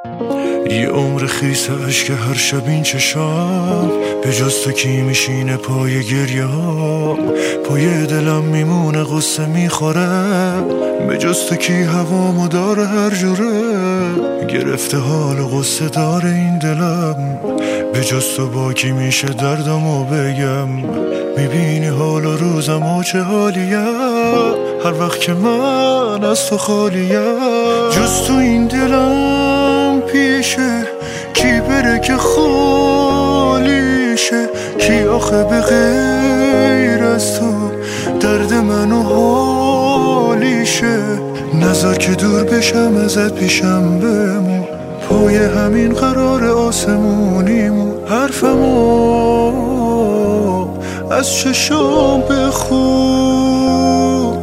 یه عمر خیس عشق هر شب این چشام، به جز تو کی میشینه پای گریه ها؟ پای دلم میمونه قصه میخوره، به جز تو کی هوامو داره هر جوره؟ گرفته حال قصه داره این دلم، به جز تو با کی میشه دردمو بگم؟ میبینی حال و روزم و چه حالیه هر وقت که من از تو خالیم؟ جز تو این دلم پیشه، کی بره که خالیشه؟ کی آخه به غیر از تو درد منو حالیشه؟ نذار که دور بشم ازت پیشم بمون، پای همین قرار آسمونیمون. حرفمو از چشام بخون.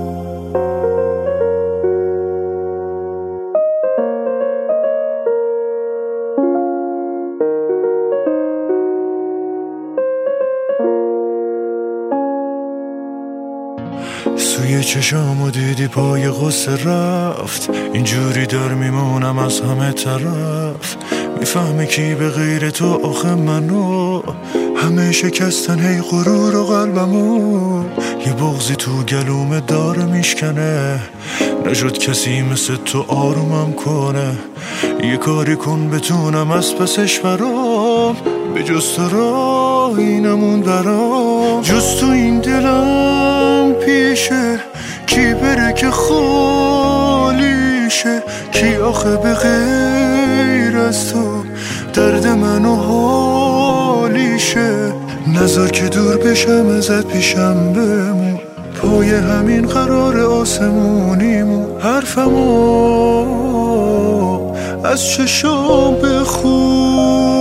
سوی چشامو دیدی پای غصه رفت، اینجوری در میمونم از همه طرف. میفهمی کی به غیر تو آخه منو؟ همه شکستن هی غرور و قلبمو. یه بغضی تو گلومه داره میشکنه، نشد کسی مثل تو آرومم کنه. یه کاری کن بتونم از پسش برام، به جز تو راهی نموند برام. جز تو این دلم پیشه، کی بره که خالیشه؟ کی آخه به غیر از تو درد منو حالیشه؟ نذار که دور بشم ازت پیشم بمون، پای همین قرار آسمونیمون. حرفمو از چشام بخون.